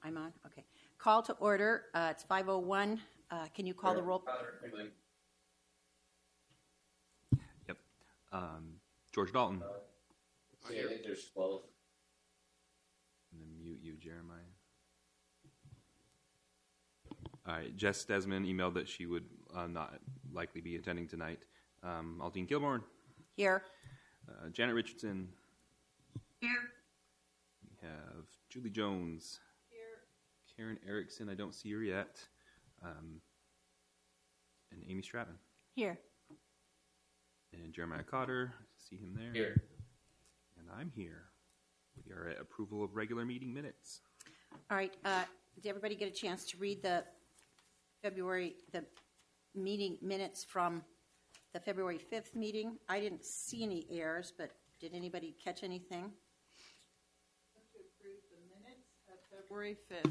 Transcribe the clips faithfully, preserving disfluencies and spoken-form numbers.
I'm on? Okay. Call to order. Uh, it's five oh one. Uh, can you call the roll? Yep. Um, George Dalton. Uh, yeah, I think there's twelve. And then mute you, Jeremiah. All right. Jess Desmond emailed that she would uh, not likely be attending tonight. Um, Aldine Kilborn. Here. Uh, Janet Richardson. Here. We have Julie Jones. Here. Karen Erickson. I don't see her yet. Um, and Amy Stratton. Here. And Jeremiah Cotter. See him there. Here. And I'm here. We are at approval of regular meeting minutes. All right. Uh, did everybody get a chance to read the February, the meeting minutes from the February fifth meeting? I didn't see any errors, but did anybody catch anything? To approve the minutes of February fifth.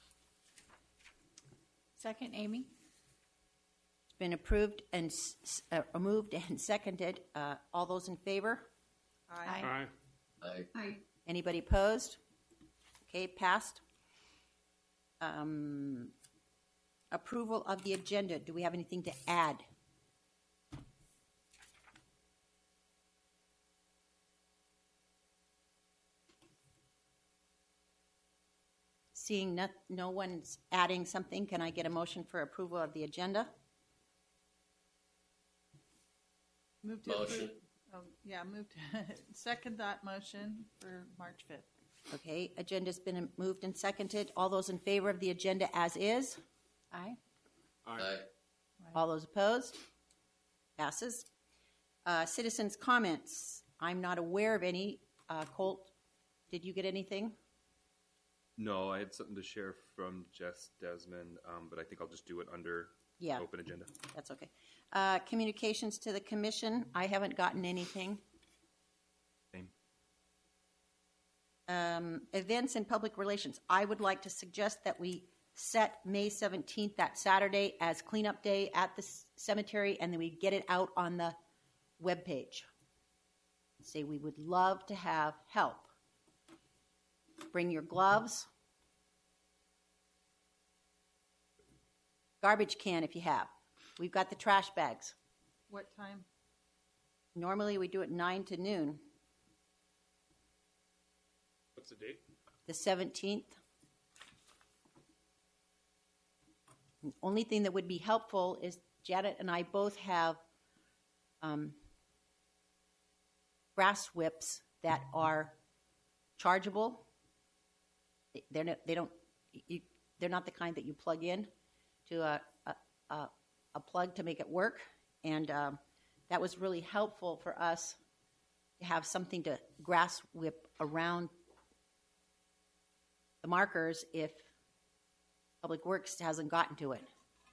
Second, Amy. It's been approved and uh, moved and seconded. Uh, all those in favor? Aye. Aye. Aye. Aye. Anybody opposed? Okay, passed. Um, approval of the agenda. Do we have anything to add? Seeing no, no one's adding something, can I get a motion for approval of the agenda? Move to Motion. approve. Oh, yeah, move to second that motion for March fifth. Okay, agenda's been moved and seconded. All those in favor of the agenda as is? Aye. Aye. All those opposed? Passes. Uh, citizens' comments. I'm not aware of any. Uh, Colt, did you get anything? No, I had something to share from Jess Desmond, um, but I think I'll just do it under Yeah. open agenda. That's okay. Uh, communications to the commission. I haven't gotten anything. Same. Um, events and public relations. I would like to suggest that we set May seventeenth, that Saturday, as cleanup day at the c- cemetery, and then we get it out on the webpage. Say we would love to have help. Bring your gloves. Garbage can if you have. We've got the trash bags. What time? Normally we do it nine to noon. What's the date? The seventeenth. The only thing that would be helpful is Janet and I both have um, grass whips that are chargeable. They're not, they don't. You, they're not the kind that you plug in to a a, a, a plug to make it work, and um, that was really helpful for us to have something to grass whip around the markers if Public Works hasn't gotten to it.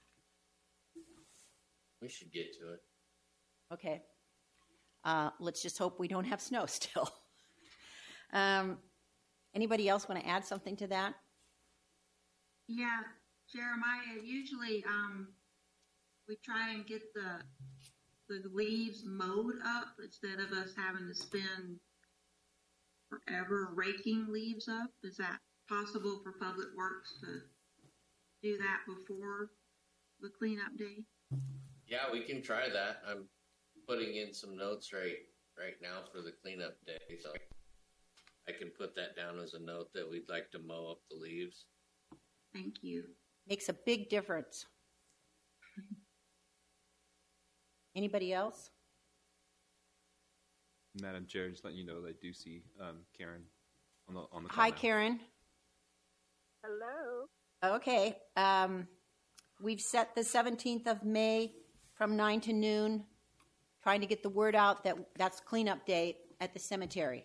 We should get to it. Okay. Uh, let's just hope we don't have snow still. um, anybody else want to add something to that? Yeah, Jeremiah, usually um, we try and get the the leaves mowed up instead of us having to spend forever raking leaves up. Is that possible for Public Works to do that before the cleanup day? Yeah, we can try that. I'm putting in some notes right right now for the cleanup day, so I can put that down as a note that we'd like to mow up the leaves. Thank you. Makes a big difference. Anybody else? Madam Chair, just letting you know that I do see um, Karen on the on the call Hi, now. Karen. Hello. Okay. Um, we've set the seventeenth of May from nine to noon, trying to get the word out that that's cleanup day at the cemetery.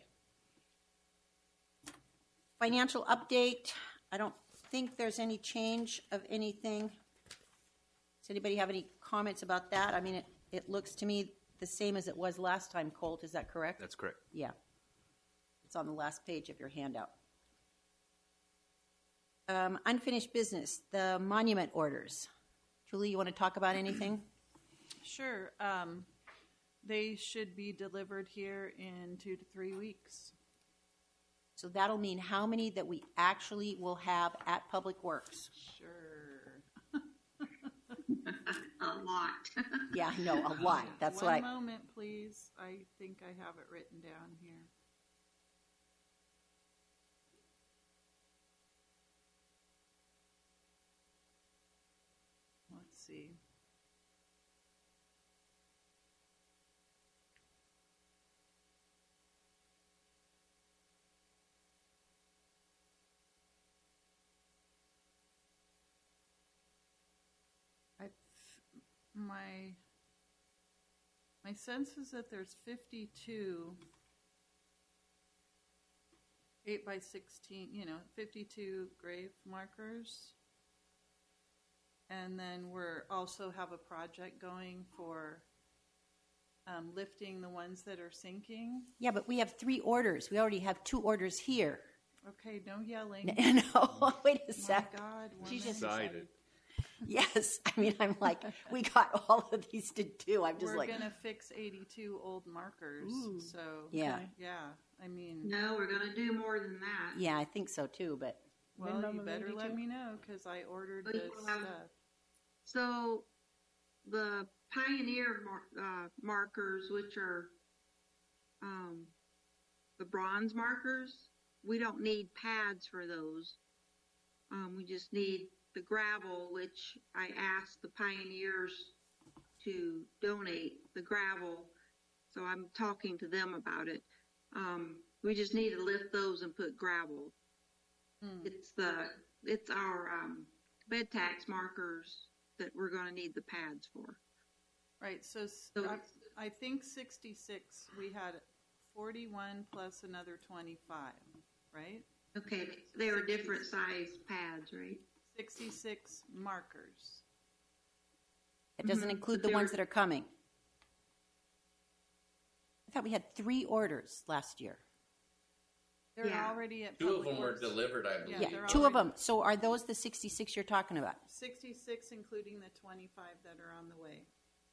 Financial update. I don't think there's any change of anything. Does anybody have any comments about that? I mean, it, it looks to me the same as it was last time, Colt. Is that correct? That's correct. Yeah. It's on the last page of your handout. Um, unfinished business, the monument orders. Julie, you want to talk about anything? Sure. Um, they should be delivered here in two to three weeks. So that'll mean how many that we actually will have at Public Works. Sure. A lot. Yeah, I know, a lot. That's One what I, moment, please. I think I have it written down here. Let's see. I, th- my, my sense is that there's fifty-two eight by sixteen, you know, fifty-two grave markers. And then we're also have a project going for um, lifting the ones that are sinking. yeah, but we have three orders. We already have two orders here. Okay, no yelling. No, wait a My sec. God, She's woman. just Excited. Yes, I mean, I'm like, we got all of these to do. I'm just We're like, gonna fix eighty-two old markers. Ooh. So Yeah. yeah. I mean, No, we're gonna do more than that. yeah, I think so too, but. well, Minimum you of better let eighty-two? me know because I ordered Oh, this you have- stuff. So the pioneer mar- uh, markers, which are um, the bronze markers, we don't need pads for those. Um, we just need the gravel, which I asked the pioneers to donate the gravel. So I'm talking to them about it. Um, we just need to lift those and put gravel. Hmm. It's the it's our um, bed tax markers that we're going to need the pads for. Right. So, s- So- I, I think sixty-six. We had forty-one plus another twenty-five. Right. Okay, they were different size pads, right? sixty-six markers. It doesn't Mhm. include But the ones they're- that are coming. I thought we had three orders last year. They're Yeah. already at Two of Public them were Works. delivered, I believe. Yeah, Yeah, they're two of already- them. So are those the sixty-six you're talking about? sixty-six, including the twenty-five that are on the way.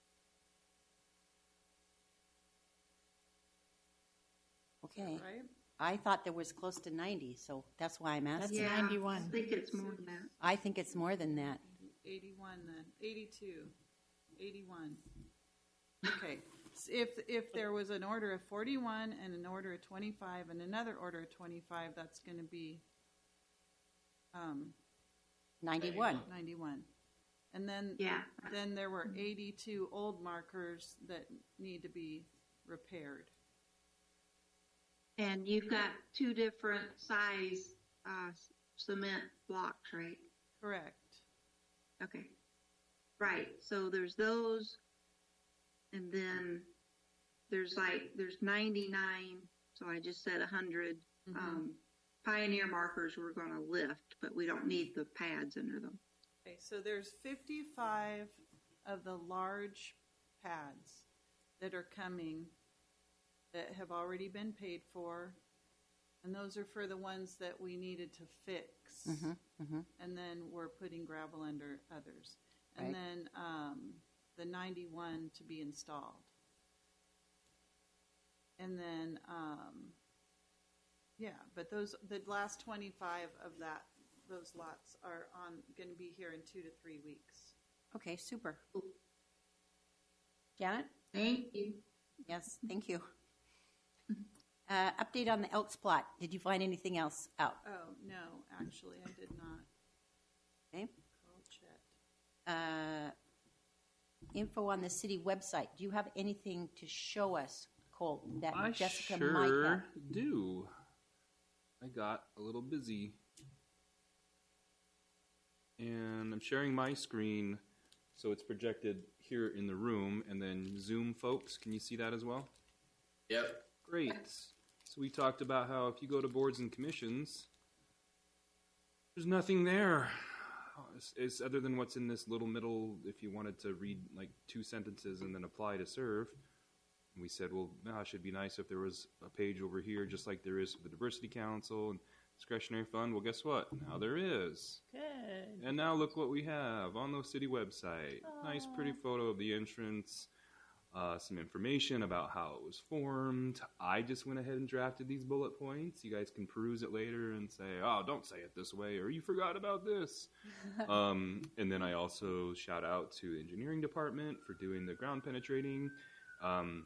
Okay. Right. I thought there was close to ninety, so that's why I'm That's asking. Yeah, ninety-one. I think it's more than that. I think it's more than that. eighty-one then. eighty-two. eighty-one. Okay. S- If if there was an order of forty-one and an order of twenty-five and another order of twenty-five, that's going to be um, ninety-one. ninety-one. And then Yeah. then there were eighty-two old markers that need to be repaired. And you've got two different size uh, cement blocks, right? Correct. Okay. Right. So there's those, and then there's like there's ninety-nine. So I just said one hundred Mhm. um, pioneer markers we're going to lift, but we don't need the pads under them. Okay, so there's fifty-five of the large pads that are coming that have already been paid for, and those are for the ones that we needed to fix. Mm-hmm, mm-hmm. And then we're putting gravel under others. And Right. then um, the ninety-one to be installed. And then, um, yeah, but those the last twenty-five of that those lots are on going to be here in two to three weeks. Okay, super. Janet? Thank you. Yes, thank you. Uh, update on the Elks plot. Did you find anything else out? Oh no, actually, I did not. Okay. Call Chet. Uh, info on the city website. Do you have anything to show us, Cole, that I Jessica sure might have? do. I got a little busy. And I'm sharing my screen so it's projected here in the room. And then Zoom folks, can you see that as well? Yep. Great. So we talked about how if you go to boards and commissions, there's nothing there. It's, it's other than what's in this little middle, if you wanted to read like two sentences and then apply to serve. And we said, well, no, it should be nice if there was a page over here, just like there is for the Diversity Council and Discretionary Fund. Well, guess what? Now there is. Good. And now look what we have on the city website. Nice, pretty photo of the entrance. uh, some information about how it was formed. I just went ahead and drafted these bullet points. You guys can peruse it later and say, oh, don't say it this way, or you forgot about this. um, and then I also shout out to the engineering department for doing the ground penetrating. Um,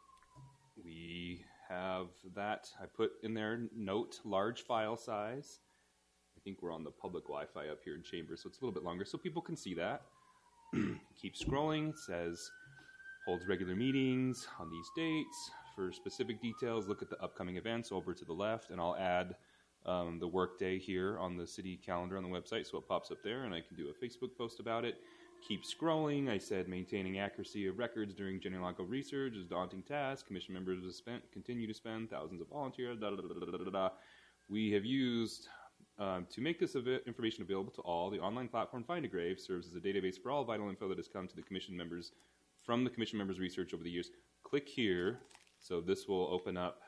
we have that. I put in there, note, large file size. I think we're on the public Wi-Fi up here in Chambers, so it's a little bit longer, so people can see that. Keep scrolling. It says, holds regular meetings on these dates. For specific details, look at the upcoming events over to the left, and I'll add um, the work day here on the city calendar on the website, so it pops up there, and I can do a Facebook post about it. Keep scrolling. I said maintaining accuracy of records during genealogical research is a daunting task. Commission members have spent, continue to spend thousands of volunteers. Da, da, da, da, da, da, da. We have used, um, to make this av- information available to all, the online platform Find a Grave serves as a database for all vital info that has come to the commission members from the commission members' research over the years. Click here. So this will open up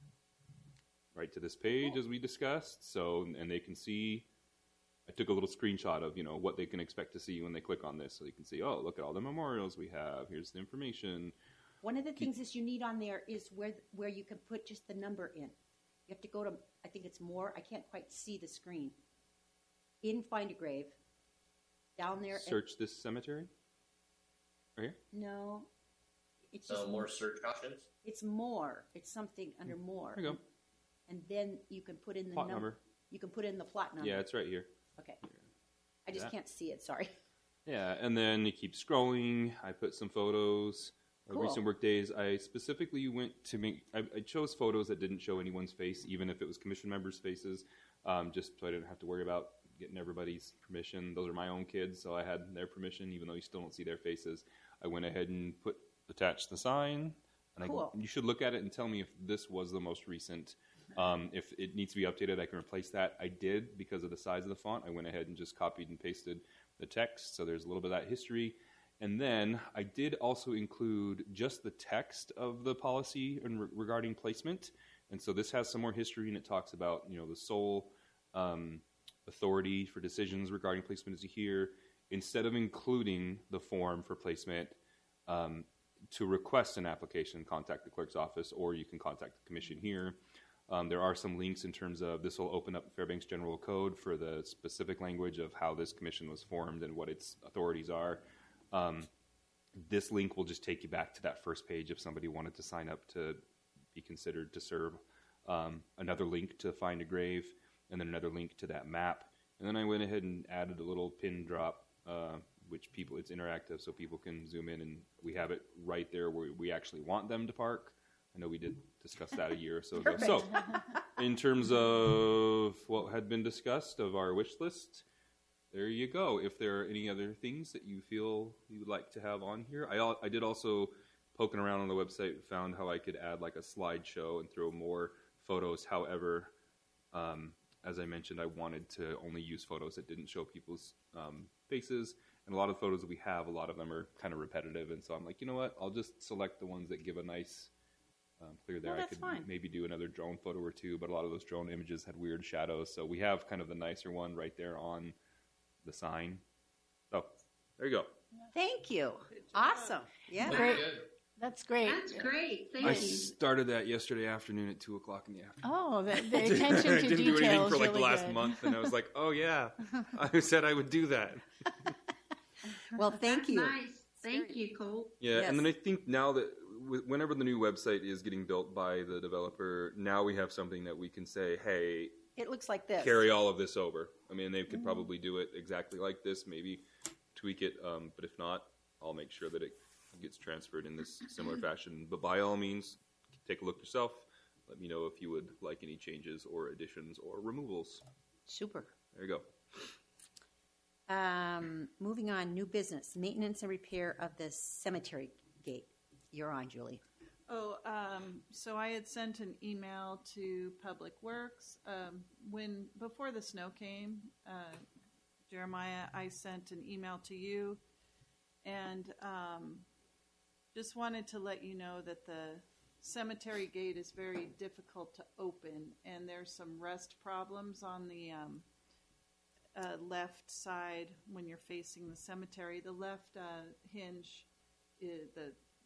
right to this page as we discussed. So, and they can see, I took a little screenshot of, you know, what they can expect to see when they click on this. So they can see, oh, look at all the memorials we have. Here's the information. One of the things that you need on there is where where you can put just the number in. You have to go to, I think it's more, I can't quite see the screen. In Find a Grave, down there. Search this cemetery. Right here? No, it's just So more search options. It's more. It's something under more. There you go. And then you can put in the Plot num- number. You can put in the plot number. Yeah, it's right here. Okay. I just That. can't see it. Sorry. Yeah, and then you keep scrolling. I put some photos of Cool. recent work days. I specifically went to make, I, I chose photos that didn't show anyone's face, even if it was commission members' faces, um, just so I didn't have to worry about getting everybody's permission. Those are my own kids, so I had their permission, even though you still don't see their faces. I went ahead and put attached the sign, and Cool. I, you should look at it and tell me if this was the most recent. Um, if it needs to be updated, I can replace that. I did because of the size of the font. I went ahead and just copied and pasted the text, so there's a little bit of that history. And then I did also include just the text of the policy in re- regarding placement. And so this has some more history, and it talks about, you know, the sole um, authority for decisions regarding placement is here. Instead of including the form for placement, um, to request an application, contact the clerk's office, or you can contact the commission here. Um, there are some links in terms of this will open up Fairbanks General Code for the specific language of how this commission was formed and what its authorities are. Um, this link will just take you back to that first page if somebody wanted to sign up to be considered to serve. Um, another link to Find a Grave, and then another link to that map. And then I went ahead and added a little pin drop, uh, which people, it's interactive, so people can zoom in, and we have it right there where we actually want them to park. I know we did discuss that a year or so ago. So, in terms of what had been discussed of our wish list, there you go. If there are any other things that you feel you would like to have on here, I, al- I did also, poking around on the website, found how I could add like a slideshow and throw more photos. However, um, as I mentioned, I wanted to only use photos that didn't show people's um, faces. And a lot of photos that we have, a lot of them are kind of repetitive. And so I'm like, you know what? I'll just select the ones that give a nice um, clear there. Well, I that's could fine. maybe do another drone photo or two, but a lot of those drone images had weird shadows. So we have kind of the nicer one right there on the sign. Oh, there you go. Thank you. Awesome. Yeah. Great. Good. That's great. That's great. Thank I you. started that yesterday afternoon at two o'clock in the afternoon. Oh, the, the attention I to didn't detail do anything is for like really the last good. month, and I was like, oh yeah, I said I would do that. Well, thank That's you. nice. Thank you, Cole. Yeah, Yes. and then I think now that w- whenever the new website is getting built by the developer, now we have something that we can say, hey, It looks like this. carry all of this over. I mean, they could probably do it exactly like this, maybe tweak it, um, but if not, I'll make sure that it gets transferred in this similar fashion. But by all means, take a look yourself. Let me know if you would like any changes or additions or removals. Super. There you go. Um, moving on, new business, maintenance and repair of the cemetery gate. You're on, Julie. Oh, um, so I had sent an email to Public Works um, when before the snow came. Uh, Jeremiah, I sent an email to you, and um, just wanted to let you know that the cemetery gate is very difficult to open, and there's some rust problems on the um, uh, left side when you're facing the cemetery. The left uh, hinge, is, the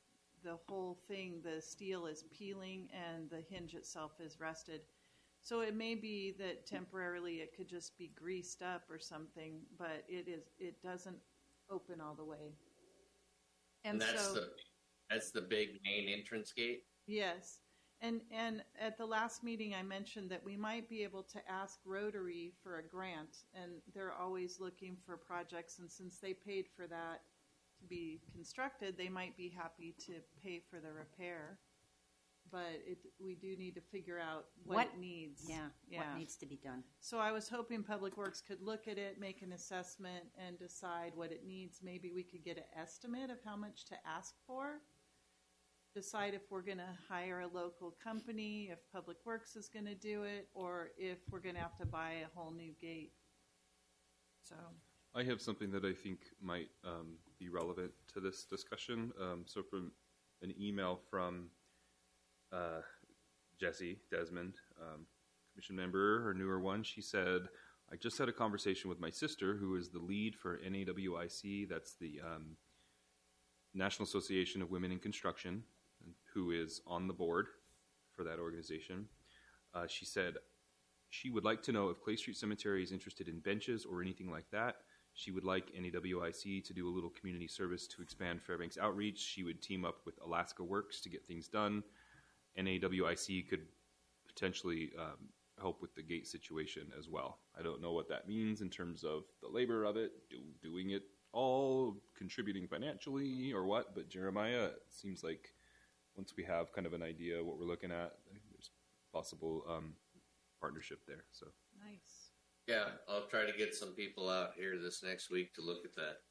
the whole thing, the steel is peeling and the hinge itself is rusted. So it may be that temporarily it could just be greased up or something, but it is it doesn't open all the way. And, And, that's so the that's the big main entrance gate. yes. And and at the last meeting I mentioned that we might be able to ask Rotary for a grant, and they're always looking for projects, and since they paid for that to be constructed, they might be happy to pay for the repair. But it, we do need to figure out what, What- it needs. Yeah, Yeah. what needs to be done. So I was hoping Public Works could look at it, make an assessment, and decide what it needs. Maybe we could get an estimate of how much to ask for. Decide if we're going to hire a local company, if Public Works is going to do it, or if we're going to have to buy a whole new gate. So, I have something that I think might um, be relevant to this discussion. Um, so, from an email from uh, Jessie Desmond, um, commission member, her newer one, she said, I just had a conversation with my sister, who is the lead for N A W I C, that's the um, National Association of Women in Construction, who is on the board for that organization. Uh, she said she would like to know if Clay Street Cemetery is interested in benches or anything like that. She would like N A W I C to do a little community service to expand Fairbanks outreach. She would team up with Alaska Works to get things done. N A W I C could potentially um, help with the gate situation as well. I don't know what that means in terms of the labor of it, do, doing it all, contributing financially or what, but Jeremiah, it seems like once we have kind of an idea what we're looking at, there's possible um, partnership there. So nice. Yeah, I'll try to get some people out here this next week to look at that.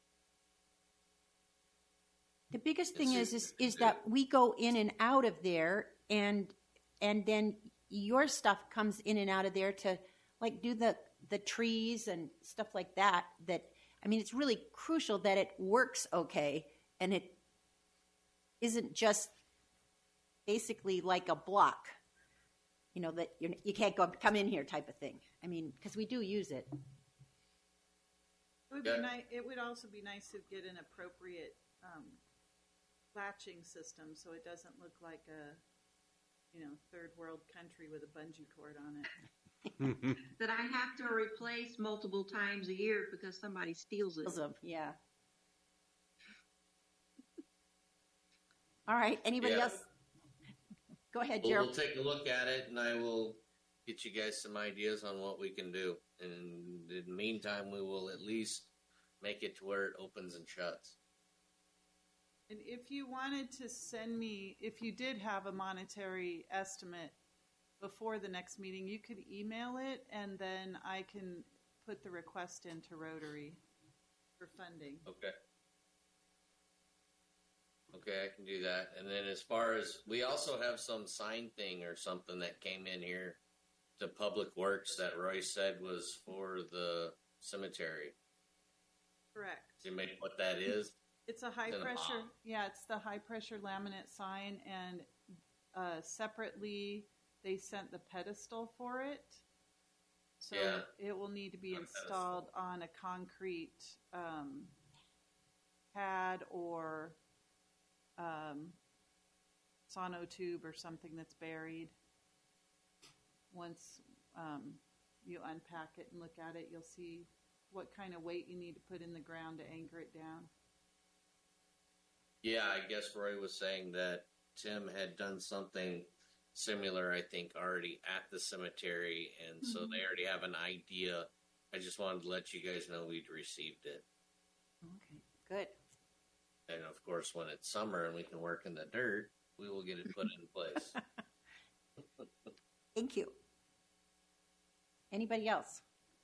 The biggest thing It's- is, is is that we go in and out of there, and and then your stuff comes in and out of there to like do the the trees and stuff like that. That I mean, it's really crucial that it works okay, and it isn't just basically like a block, you know, that you're, you can't go come in here type of thing. I mean, because we do use it. It would Yeah. be nice. It would also be nice to get an appropriate um, latching system, so it doesn't look like a, you know, third world country with a bungee cord on it. That I have to replace multiple times a year because somebody steals it. Awesome. Yeah. All right. Anybody Yeah. else? Go ahead, Well, Gerald. we'll take a look at it, and I will get you guys some ideas on what we can do. And in the meantime, we will at least make it to where it opens and shuts. And if you wanted to send me, if you did have a monetary estimate before the next meeting, you could email it, and then I can put the request into Rotary for funding. Okay. Okay, I can do that. And then as far as, we also have some sign thing or something that came in here to Public Works that Roy said was for the cemetery. Correct. Do you make what that is? It's a high It's in a pressure, box. yeah, it's the high pressure laminate sign, and uh, separately they sent the pedestal for it. So Yeah. it will need to be On a installed on a concrete um, pad or um, sonotube or something that's buried. Once um, you unpack it and look at it, you'll see what kind of weight you need to put in the ground to anchor it down. Yeah, I guess Roy was saying that Tim had done something similar, I think, already at the cemetery, and so they already have an idea. I just wanted to let you guys know we'd received it. Okay. Good. And of course, when it's summer and we can work in the dirt, we will get it put in place. Thank you. Anybody else?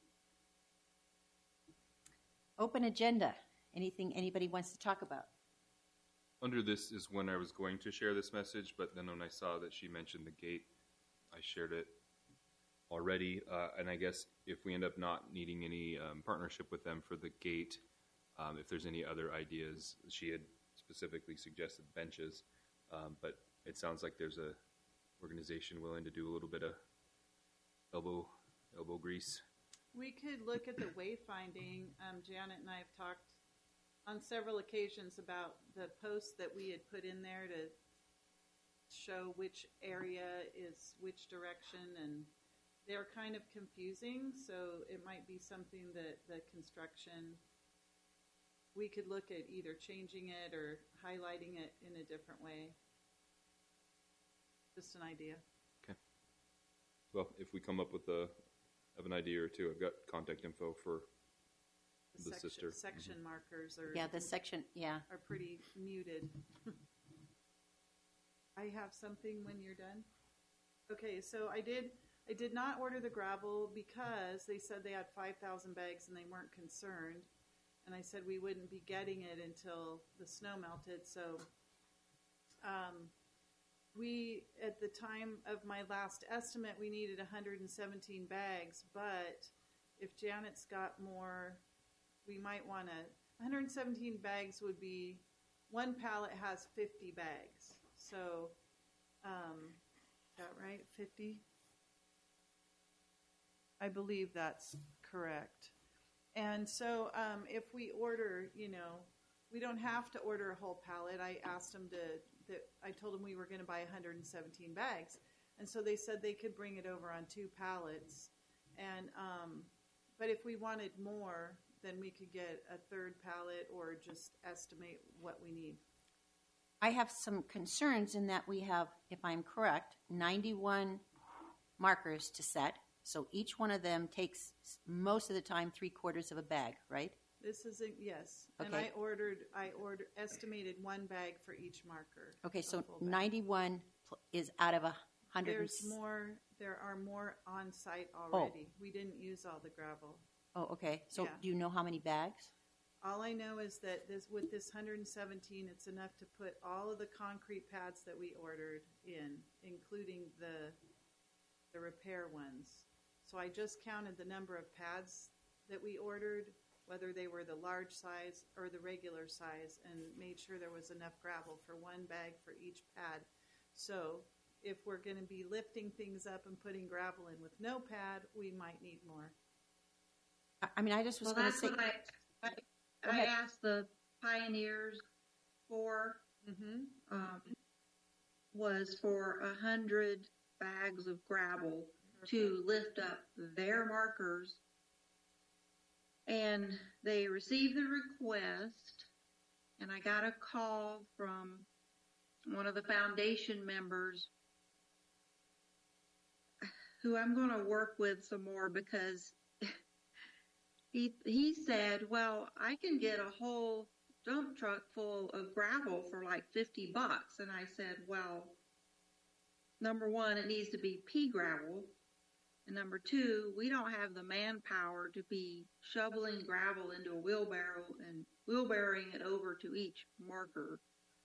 Open agenda. Anything anybody wants to talk about? under this is when I was going to share this message, but then when I saw that she mentioned the gate, I shared it already. Uh, and I guess if we end up not needing any um, partnership with them for the gate, um, if there's any other ideas, she had specifically suggested benches, um, but it sounds like there's a organization willing to do a little bit of elbow elbow grease. We could look at the wayfinding. Um, Janet and I have talked on several occasions about the posts that we had put in there to show which area is which direction, and they're kind of confusing, so it might be something that the construction, we could look at either changing it or highlighting it in a different way. Just an idea. Well, if we come up with a, have an idea or two, I've got contact info for The, the section, sister. section markers are Yeah, the section, yeah. are pretty muted. I have something when you're done. Okay, so I did I did not order the gravel because they said they had five thousand bags and they weren't concerned. And I said we wouldn't be getting it until the snow melted. So um, we, at the time of my last estimate, we needed one hundred seventeen bags. But if Janet's got more, we might want to, one hundred seventeen bags would be, one pallet has fifty bags. So, um, is that right? fifty? I believe that's correct. And so um, if we order, you know, we don't have to order a whole pallet. I asked them to, that I told them we were going to buy one hundred seventeen bags. And so they said they could bring it over on two pallets. And, um, but if we wanted more, then we could get a third pallet or just estimate what we need. I have some concerns in that we have, if I'm correct, ninety-one markers to set. So each one of them takes most of the time three quarters of a bag, right? This is a, yes. And Okay. I ordered, I ordered, estimated one bag for each marker. Okay, a so full bag. ninety-one pl- is out of a hundred. There's more, there are more on site already. We didn't use all the gravel. Oh, okay. So Yeah. do you know how many bags? All I know is that this, with this one hundred seventeen, it's enough to put all of the concrete pads that we ordered in, including the, the repair ones. So I just counted the number of pads that we ordered, whether they were the large size or the regular size, and made sure there was enough gravel for one bag for each pad. So if we're going to be lifting things up and putting gravel in with no pad, we might need more. I- I mean, I just was Well, going to that's say. what I, I, Go I ahead. asked the pioneers for, Mm-hmm. um, was for a hundred bags of gravel to lift up their markers. And they received the request, and I got a call from one of the foundation members who I'm going to work with some more, because he he said, well, I can get a whole dump truck full of gravel for like fifty bucks. And I said, well, number one, it needs to be pea gravel. And number two, we don't have the manpower to be shoveling gravel into a wheelbarrow and wheelbarrowing it over to each marker.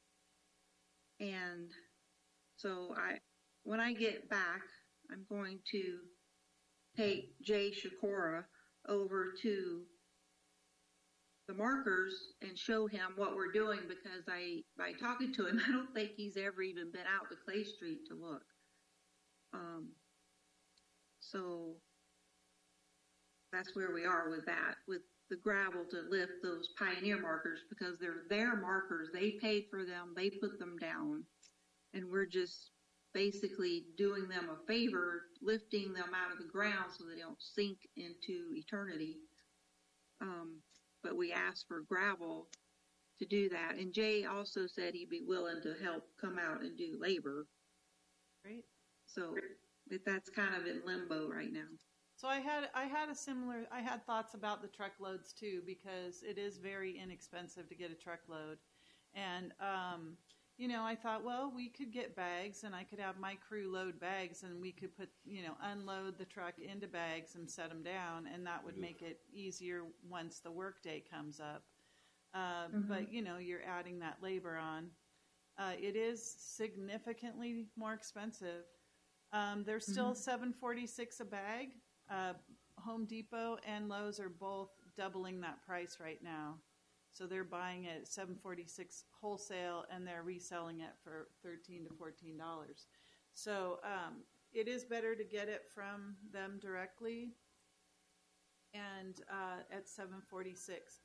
And so I, when I get back, I'm going to take Jay Shakora over to the markers and show him what we're doing, because I, by talking to him, I don't think he's ever even been out to Clay Street to look. Um, So that's where we are with that, with the gravel to lift those pioneer markers, because they're their markers. They paid for them. They put them down. And we're just basically doing them a favor, lifting them out of the ground so they don't sink into eternity. Um, but we asked for gravel to do that. And Jay also said he'd be willing to help come out and do labor. Great. So that that's kind of in limbo right now. So I had I had a similar I had thoughts about the truckloads too, because it is very inexpensive to get a truckload, and um, you know I thought, well, we could get bags, and I could have my crew load bags, and we could put you know unload the truck into bags and set them down, and that would make it easier once the workday comes up. Uh, Mhm. But you know you're adding that labor on. Uh, it is significantly more expensive. Um, they're still Mhm. seven forty-six a bag. Uh, Home Depot and Lowe's are both doubling that price right now. So they're buying it at seven forty-six wholesale, and they're reselling it for thirteen to fourteen dollars. So um, it is better to get it from them directly, and uh, at seven forty-six.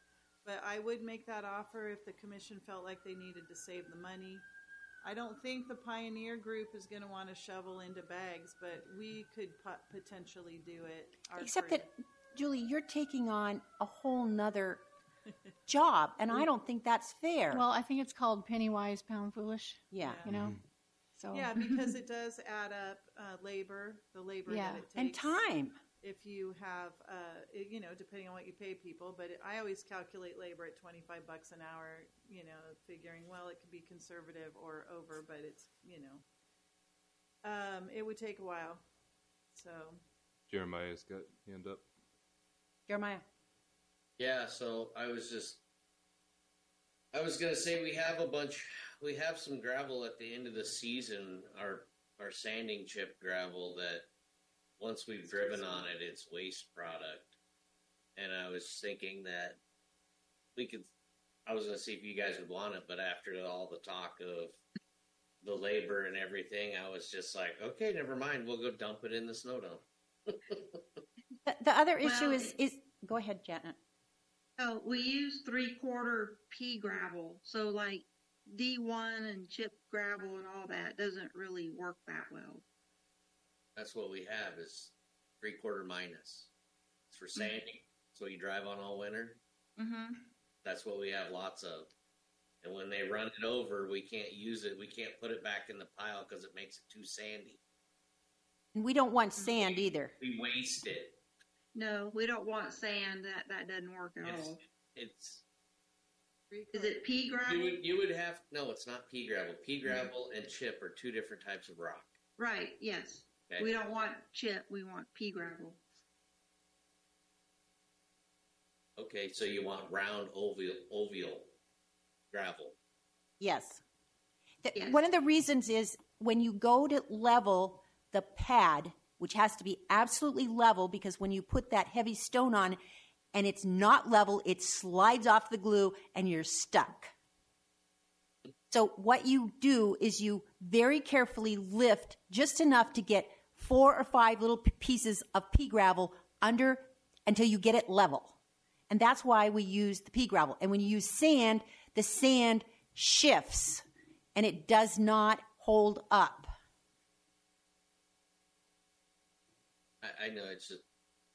But I would make that offer if the commission felt like they needed to save the money. I don't think the Pioneer Group is going to want to shovel into bags, but we could pot- potentially do it. Our Except crew. that, Julie, you're taking on a whole nother job, and I don't think that's fair. Well, I think it's called penny wise, pound foolish. yeah. You know, so Yeah, because it does add up uh, labor, the labor Yeah. that it takes. And time. If you have, uh, it- you know, depending on what you pay people, but it, I always calculate labor at twenty-five bucks an hour, you know, figuring, well, it could be conservative or over, but it's, you know, um, it would take a while. So, Jeremiah's got hand up. Jeremiah. Yeah, so I was just, I was gonna say we have a bunch, we have some gravel at the end of the season, our our sanding chip gravel that once we've driven on it, it's waste product. And I was thinking that we could, I was gonna see if you guys would want it, but after all the talk of the labor and everything, I was just like, okay, never mind, we'll go dump it in the snow dump. The, the other issue Well, is, is go ahead, Janet. Oh, we use three quarter pea gravel, so like D one and chip gravel and all that doesn't really work that well. That's what we have is three quarter minus. It's for sanding. So you drive on all winter. Mm-hmm. That's what we have lots of. And when they run it over, we can't use it. We can't put it back in the pile because it makes it too sandy. And we don't want sand either. We waste it. No, we don't want sand. That that doesn't work at It's, all. it's Is it pea you gravel? would you would have no. It's not pea gravel. Pea gravel and chip are two different types of rock. Right. Yes. Okay? We don't want chip. We want pea gravel. Okay, so you want round oval oval gravel. Yes. The- Yes. One of the reasons is when you go to level the pad, which has to be absolutely level, because when you put that heavy stone on and it's not level, it slides off the glue and you're stuck. So what you do is you very carefully lift just enough to get four or five little p- pieces of pea gravel under until you get it level. And that's why we use the pea gravel. And when you use sand, the sand shifts and it does not hold up. I, I know it's just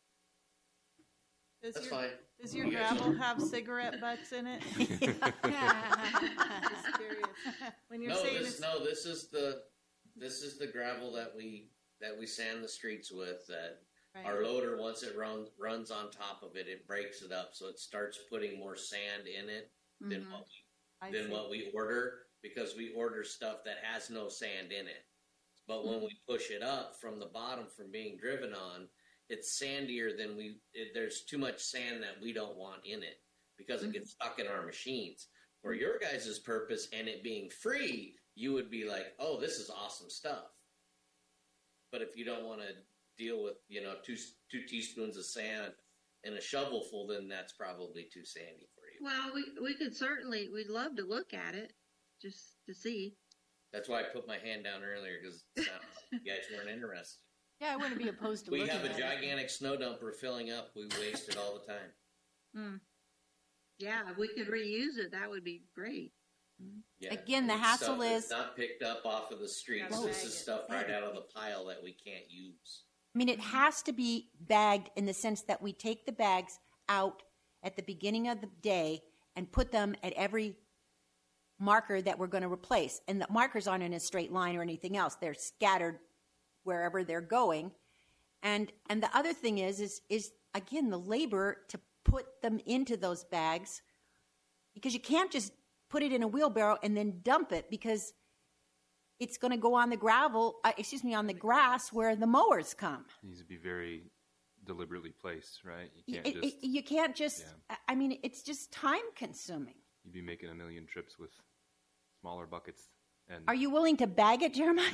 does that's your, fine. does your You guys gravel know. have cigarette butts in it? Just curious. When you're No, saying this it's, no, this is the this is the gravel that we that we sand the streets with. That right. our loader, once it runs runs on top of it, it breaks it up, so it starts putting more sand in it than Mhm. what I we, than see. what we order, because we order stuff that has no sand in it. But when we push it up from the bottom from being driven on, it's sandier than we. It, there's too much sand that we don't want in it because it gets stuck in our machines. For your guys' purpose and it being free, you would be like, "Oh, this is awesome stuff." But if you don't want to deal with, you know, two two teaspoons of sand and a shovelful, then that's probably too sandy for you. Well, we we could certainly. We'd love to look at it just to see. That's why I put my hand down earlier, because you guys weren't interested. yeah, I wouldn't be opposed to We looking have a at it. gigantic snow dumper filling up. We waste it all the time. Hmm. Yeah, if we could reuse it, that would be great. Yeah. Again, the It's hassle stuff that's is- not picked up off of the streets. Gotta This bag is it. stuff right out of the pile that we can't use. I mean, it has to be bagged in the sense that we take the bags out at the beginning of the day and put them at every marker that we're going to replace. And the markers aren't in a straight line or anything else. They're scattered wherever they're going. And and the other thing is is is again the labor to put them into those bags, because you can't just put it in a wheelbarrow and then dump it, because it's going to go on the gravel, uh, excuse me, on the grass where the mowers come. It needs to be very deliberately placed, right? You Y- can't it- just it- you can't just, Yeah. I- I mean, it's just time consuming. you'd be making a million trips with smaller buckets. And Are you willing to bag it, Jeremiah?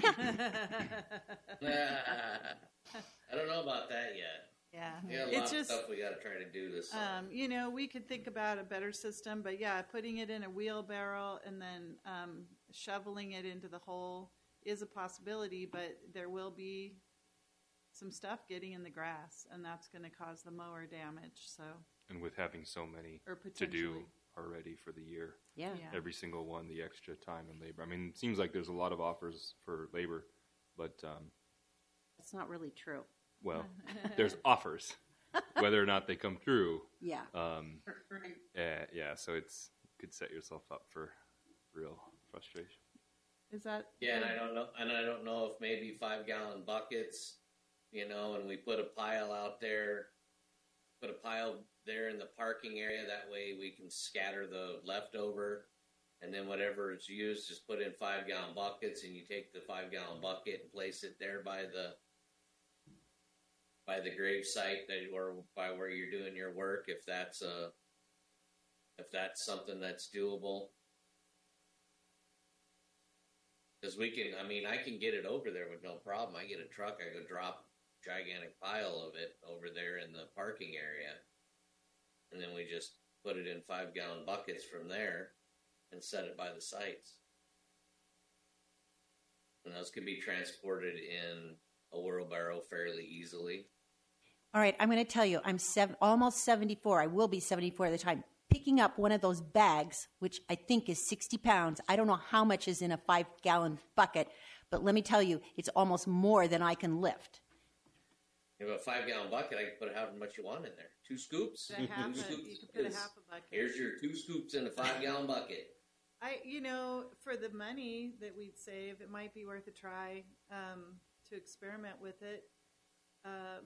I don't know about that yet. Yeah, We got a lot it's of just stuff we got to try to do this summer. um, you know, we could think about a better system, but yeah, putting it in a wheelbarrow and then um, shoveling it into the hole is a possibility. But there will be some stuff getting in the grass, and that's going to cause the mower damage. So And with having so many Or to potentially. do already for the year, Yeah. Yeah. every single one, the extra time and labor. I mean, it seems like there's a lot of offers for labor, but um, That's not really true. well, there's offers. Whether or not they come through, Yeah. um, Right. eh, yeah. So it's you could set yourself up for real frustration. Is that? Yeah, and I don't know, and I don't know if maybe five gallon buckets, you know, and we put a pile out there, put a pile there in the parking area. That way we can scatter the leftover, and then whatever is used, just put in five gallon buckets, and you take the five gallon bucket and place it there by the by the grave site that or by where you're doing your work. If that's a if that's something that's doable. Because we can, I mean, I can get it over there with no problem. I get a truck, I go drop a gigantic pile of it over there in the parking area. And then we just put it in five gallon buckets from there and set it by the sites. And those can be transported in a wheelbarrow fairly easily. All right, I'm going to tell you, I'm seven, almost seventy-four. I will be seventy-four at the time. Picking up one of those bags, which I think is sixty pounds. I don't know how much is in a five-gallon bucket, but let me tell you, it's almost more than I can lift. You have a five gallon bucket, I can put however much you want in there. Two scoops. A half Two a, you scoops could put a is- half a bucket. Here's your two scoops in a five gallon bucket. I, you know, for the money that we'd save, it might be worth a try um, to experiment with it. Um,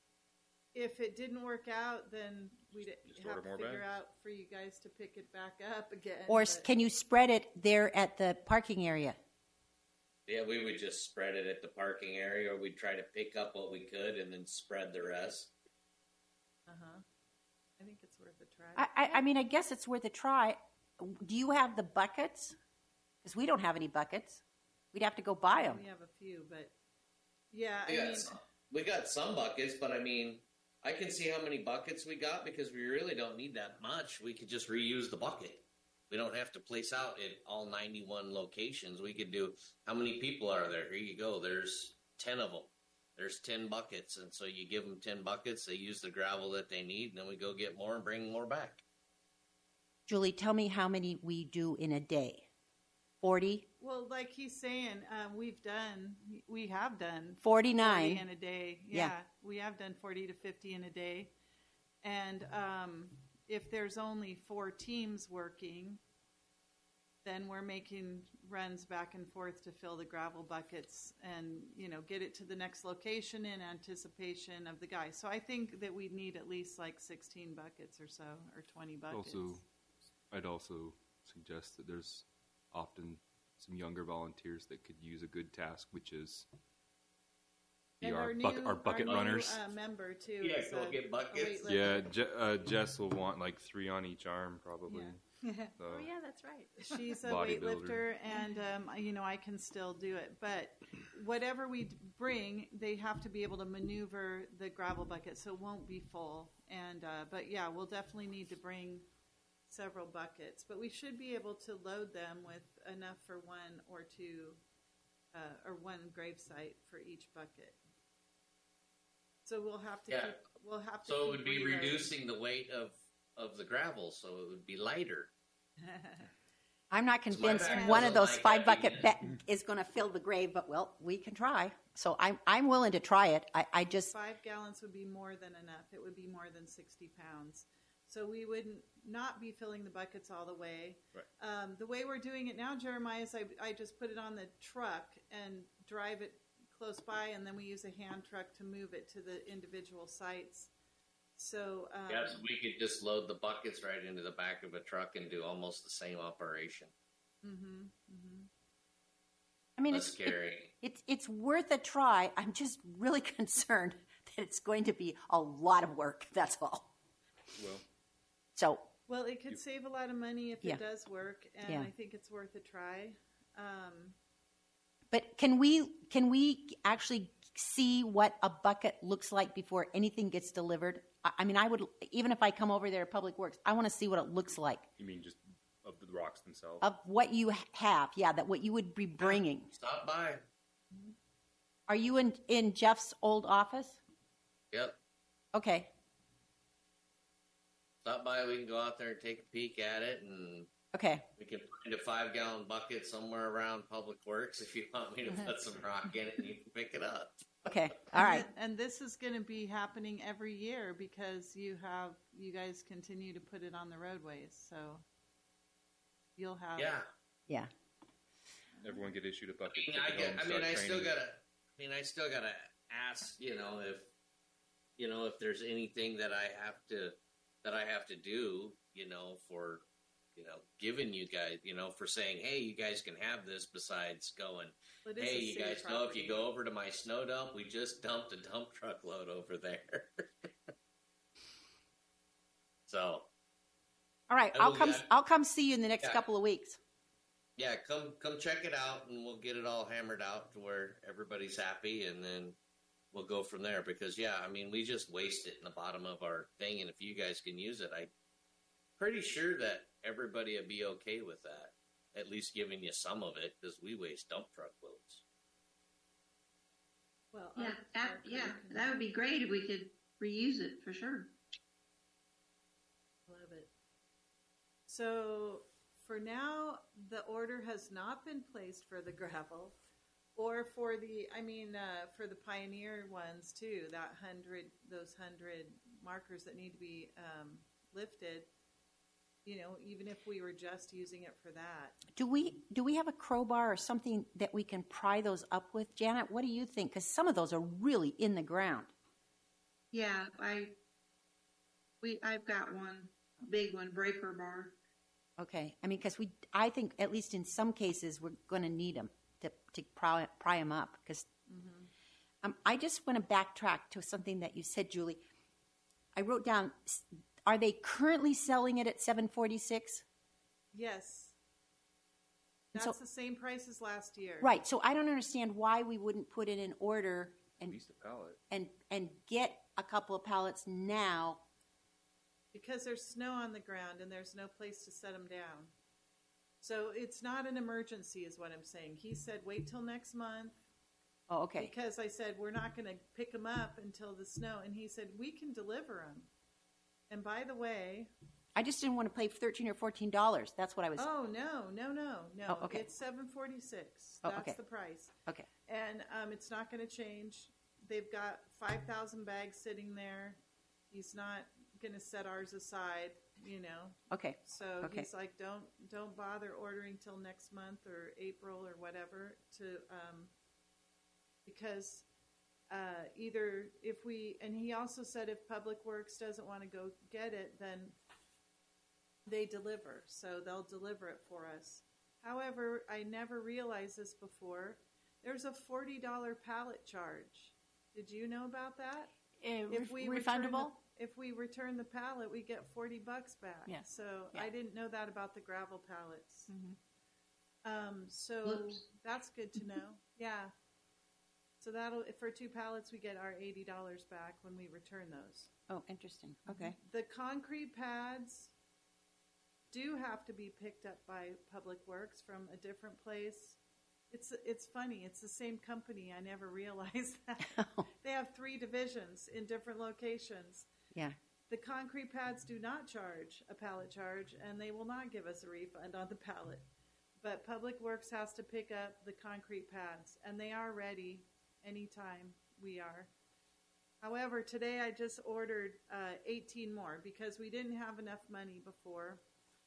if it didn't work out, then we'd Just have order to more figure bags. out for you guys to pick it back up again. Or s- but- can you spread it there at the parking area? Yeah, we would just spread it at the parking area, or we'd try to pick up what we could and then spread the rest. Uh-huh. I think it's worth a try. I, I, I mean, I guess it's worth a try. Do you have the buckets? Because we don't have any buckets. We'd have to go buy them. We have a few, but yeah, We I got mean, some, we got some buckets, but I mean, I can see how many buckets we got because we really don't need that much. We could just reuse the bucket. We don't have to place out at all ninety-one locations. We could do, how many people are there? Here you go. There's ten of them. There's ten buckets. And so you give them ten buckets. They use the gravel that they need. And then we go get more and bring more back. Julie, tell me how many we do in a day. forty? well, like he's saying, um, we've done, we have done forty-nine. forty in a day. Yeah, Yeah. we have done forty to fifty in a day. And um, if there's only four teams working, then we're making runs back and forth to fill the gravel buckets and, you know, get it to the next location in anticipation of the guy. So I think that we need at least like sixteen buckets or so, or twenty buckets. Also, I'd also suggest that there's often some younger volunteers that could use a good task, which is be And our, our buck, new- our bucket our new, runners. uh, member too. Yeah, is go a- get a buckets. weightlifter. yeah, Je- uh, Jess will want like three on each arm, probably. Yeah. So, Oh, yeah, that's right. She's a Bodybuilder. weightlifter, and um, you know I can still do it. But whatever we d- bring, they have to be able to maneuver the gravel bucket, so it won't be full. And uh, but yeah, we'll definitely need to bring several buckets. But we should be able to load them with enough for one or two, uh, or one grave site for each bucket. So we'll have to Yeah. keep. We'll have to. So it keep would be reloading. reducing the weight of, of the gravel, so it would be lighter. I'm not convinced back one of doesn't those like five that bucket either. ba- is going to fill the grave, but well, we can try. So I'm I'm willing to try it. I, I just Five gallons would be more than enough. It would be more than sixty pounds. So we wouldn't not be filling the buckets all the way. Right. Um, the way we're doing it now, Jeremiah, is I, I just put it on the truck and drive it close by, and then we use a hand truck to move it to the individual sites. So um, Yeah, so we could just load the buckets right into the back of a truck and do almost the same operation. mhm, mhm. I mean Less it's it- scary. it's it's worth a try. I'm just really concerned that it's going to be a lot of work. That's all. well, So Well, it could save a lot of money if Yeah. it does work, and Yeah. I think it's worth a try. Um, But can we can we actually see what a bucket looks like before anything gets delivered? I, I mean, I would even if I come over there at Public Works, I want to see what it looks like you mean just of the rocks themselves? of what you ha- have. Yeah, that what you would be bringing. Stop by. Are you in in Jeff's old office? Yep. Okay. stop by. We can go out there and take a peek at it, and Okay. we can find a five gallon bucket somewhere around Public Works if you want me to put some rock in it and you can pick it up. Okay. All And right. th- And this is going to be happening every year because you have, you guys continue to put it on the roadways. So you'll have. Yeah. Yeah. Everyone get issued a I bucket. mean, take I, it get, home, I mean, start I still training. gotta. I mean, I still gotta ask. You know, if you know, if there's anything that I have to that I have to do. You know, for you know, giving you guys. You know, for saying, hey, you guys can have this. Besides going, Well, it is hey, a you city guys know if you property. go over to my snow dump, we just dumped a dump truck load over there. So All right. I I'll will- come. I- I'll come see you in the next Yeah. couple of weeks. yeah, come come check it out, and we'll get it all hammered out to where everybody's happy, and then we'll go from there. Because yeah, I mean, we just waste it in the bottom of our thing, and if you guys can use it, I'm pretty sure that everybody would be okay with that. At least giving you some of it, because we waste dump truck loads. Well, Yeah, our- that, our yeah, crew can- that would be great if we could reuse it for sure. Love it. So for now, the order has not been placed for the gravel or for the, I mean, uh, for the Pioneer ones too, that hundred, those hundred markers that need to be um, lifted. You know, even if we were just using it for that. Do we do we have a crowbar or something that we can pry those up with, Janet? What do you think? Because some of those are really in the ground. Yeah, I, we, I've got one, a big one, breaker bar. Okay. I mean, because we, I think at least in some cases we're going to need them to to pry pry them up. Because um, I just want to backtrack to something that you said, Julie. I wrote down. s- Are they currently selling it at seven forty-six? Yes. And That's so- the same price as last year. Right. So I don't understand why we wouldn't put it in order At and least a pallet. and and get a couple of pallets now. Because there's snow on the ground and there's no place to set them down. So it's not an emergency is what I'm saying. He said, wait till next month. Oh, okay. Because I said, we're not going to pick them up until the snow. And he said, we can deliver them. And by the way, I just didn't want to pay thirteen or fourteen dollars. That's what I was. oh, no, no, no, no. Oh, okay. It's seven forty-six. Oh, That's okay. the price. Okay. And um, it's not going to change. They've got five thousand bags sitting there. He's not going to set ours aside, you know. Okay. So Okay. he's like, don't don't bother ordering till next month or April or whatever to um, because uh, either if we and he also said if Public Works doesn't want to go get it, then they deliver. So they'll deliver it for us. However, I never realized this before. There's a forty dollar pallet charge. Did you know about that? Uh, If ref- we return the- refundable? If we return the pallet, we get forty bucks back. Yes. So Yeah. I didn't know that about the gravel pallets. Mhm. Um, so Whoops. that's good to know. Yeah. So that'll for two pallets we get our eighty dollars back when we return those. Oh, interesting. Okay. The concrete pads do have to be picked up by Public Works from a different place. It's it's funny. It's the same company. I never realized that. They have three divisions in different locations. Yeah. The concrete pads do not charge a pallet charge, and they will not give us a refund on the pallet. But Public Works has to pick up the concrete pads, and they are ready anytime we are. However, today I just ordered uh, eighteen more because we didn't have enough money before.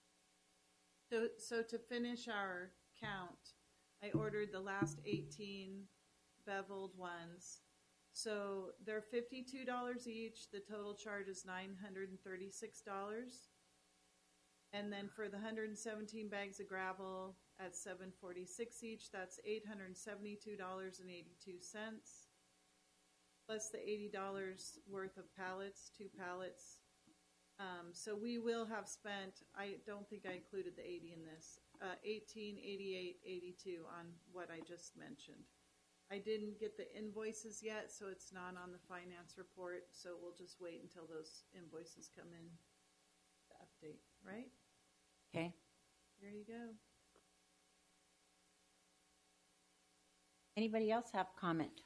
So, so to finish our count, I ordered the last eighteen beveled ones. So they're fifty-two dollars each. The total charge is nine hundred thirty-six dollars. And then for the one hundred seventeen bags of gravel at seven forty-six each, that's eight hundred seventy-two dollars and eighty-two cents. Plus the eighty dollars worth of pallets, two pallets. Um, so we will have spent, I don't think I included the eighty in this, uh, eighteen, eighty-eight, eighty-two on what I just mentioned. I didn't get the invoices yet, so it's not on the finance report, so we'll just wait until those invoices come in to update, right? Okay. There you go. Anybody else have comment?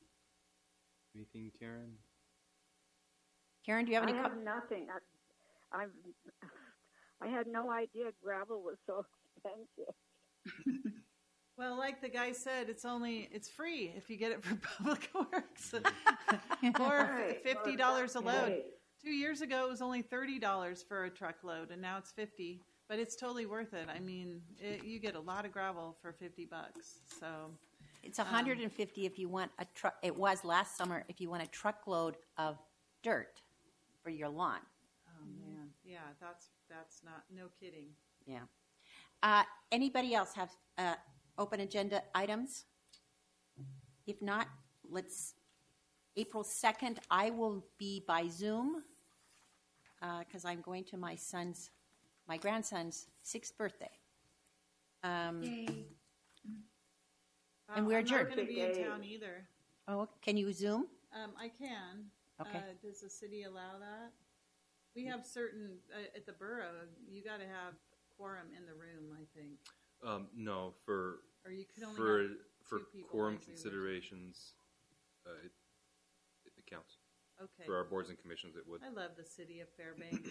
Anything, Karen? Karen, do you have I any? have Com- nothing. I'm, I had no idea gravel was so expensive. Well, like the guy said, it's only it's free if you get it from Public Works, or Right. fifty dollars a load. Right. Two years ago, it was only thirty dollars for a truckload, and now it's fifty. But it's totally worth it. I mean, it, you get a lot of gravel for fifty bucks. So It's one hundred fifty if you want a truck. It was last summer if you want a truckload of dirt for your lawn. oh man, yeah, that's that's not no kidding. Yeah. Uh, anybody else have uh, open agenda items? If not, let's. April second, I will be by Zoom because uh, I'm going to my son's, my grandson's sixth birthday. Um, Yay. And we're I'm adjourned. not going to be in Yay. town either. oh, can you Zoom? Um, I can. Okay. Uh, does the city allow that? We have certain uh, at the borough. You got to have quorum in the room, I think, Um, no, for or you could only for have for two people quorum on Zoom or something. considerations, uh, it, it counts. Okay. For our boards and commissions, it would. I love the city of Fairbanks.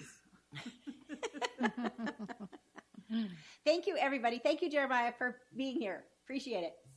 Thank you, everybody. Thank you, Jeremiah, for being here. Appreciate it.